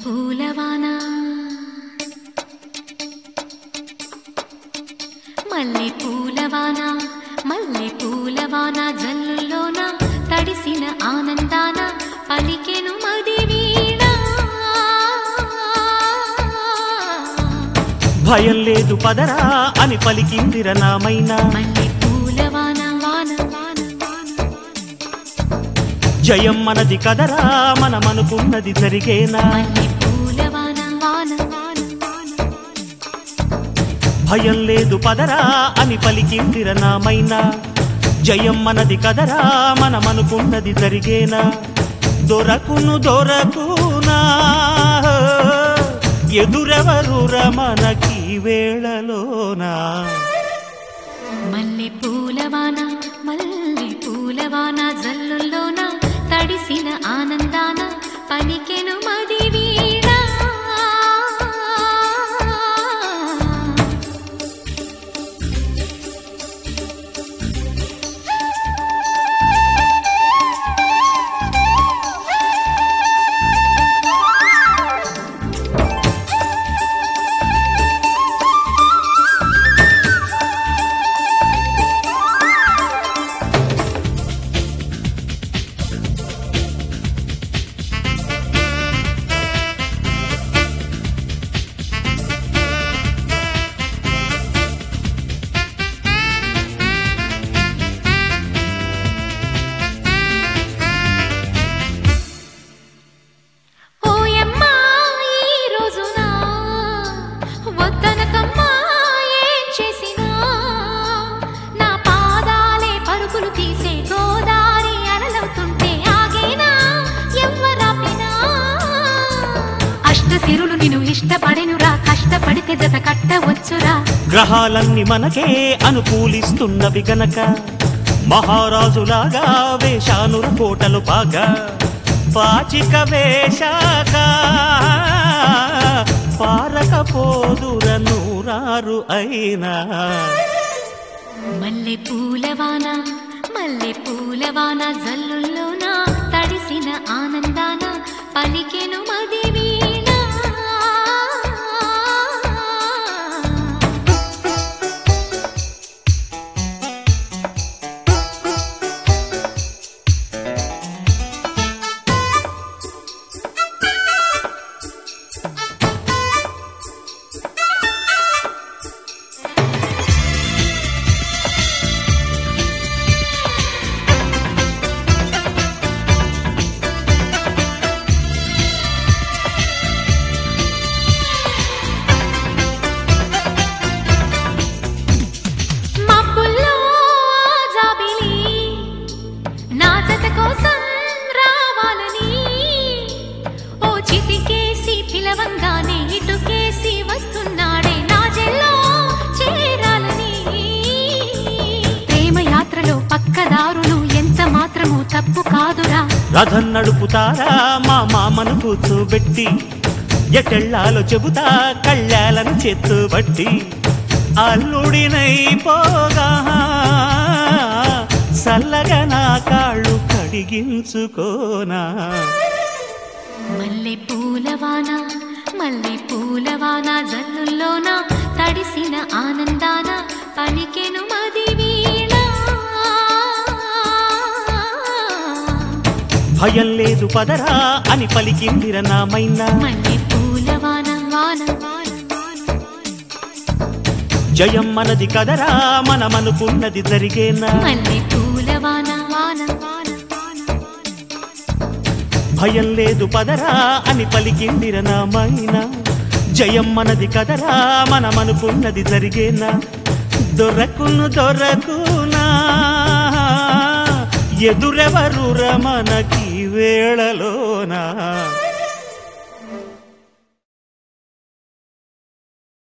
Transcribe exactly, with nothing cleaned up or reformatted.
పూలవాన మల్లె పూలవాన మల్లె పూలవాన జల్లుల్లోన తడిసిన ఆనందాన పలికెను మది వీణ భయం లేదు పదరా అని పలికిందిర నామైనా మల్లె పూలవాన వాన జయం మనది కదరా మనమనుకున్నది జరిగేనా మల్లె పూలవాన వాన భయం లేదు పదరా అని పలికిందిర నామైనా జయం మనది కదరా మనమనుకున్నది జరిగేనా దొరకును దొరకునా ఎదురెవరురా మనకి వేళలోనా మల్లె పూలవాన మల్లె పూలవాన జల్లుల్లోన తడిసిన ఆనందాన పలికెను మది వీణ సిరులు నిన్ను ఇష్టపడెనురా కష్టపడితే జత కట్టవచ్చురా గ్రహాలన్నీ మనకే అనుకూలిస్తున్నవి గనక మహారాజులాగా వేషానుర కోటలు బాగా పాచిక వేశాక పారకపోదుర నూరారు అయినా మల్లె పూలవాన మల్లె పూలవాన జల్లుల్లోన తడిసిన ఆనందాన పలికెను మది వీణ పిలవంగానే ఇటుకేసి వస్తున్నాడే నా జల్లో చేరాలని ప్రేమ యాత్రలో పక్కదారులు ఎంత మాత్రము తప్పు కాదురా రథం నడుపుతారా మా మామను కూర్చోబెట్టి ఎటెళ్ళాలో చెబుతా కళ్ళాలను చేతుబట్టి అల్లుడినైపోగా సల్లగా నా కాళ్ళు కడిగించుకోనా మల్లె పూలవాన మల్లె పూలవాన జల్లుల్లోన తడిసిన ఆనందాన పలికెను మది వీణ భయం లేదు పదరా అని పలికిందిర నామైనా మల్లె పూలవాన వాన జయం మనది కదరా మనమనుకున్నది జరిగేనా మల్లె పూలవాన వాన భయం లేదు పదరా అని పలికిందిర నామైనా జయం మనది కదరా మనమనుకున్నది జరిగేనా దొరకును దొరకునా ఎదురెవరురా మనకి వేళలోనా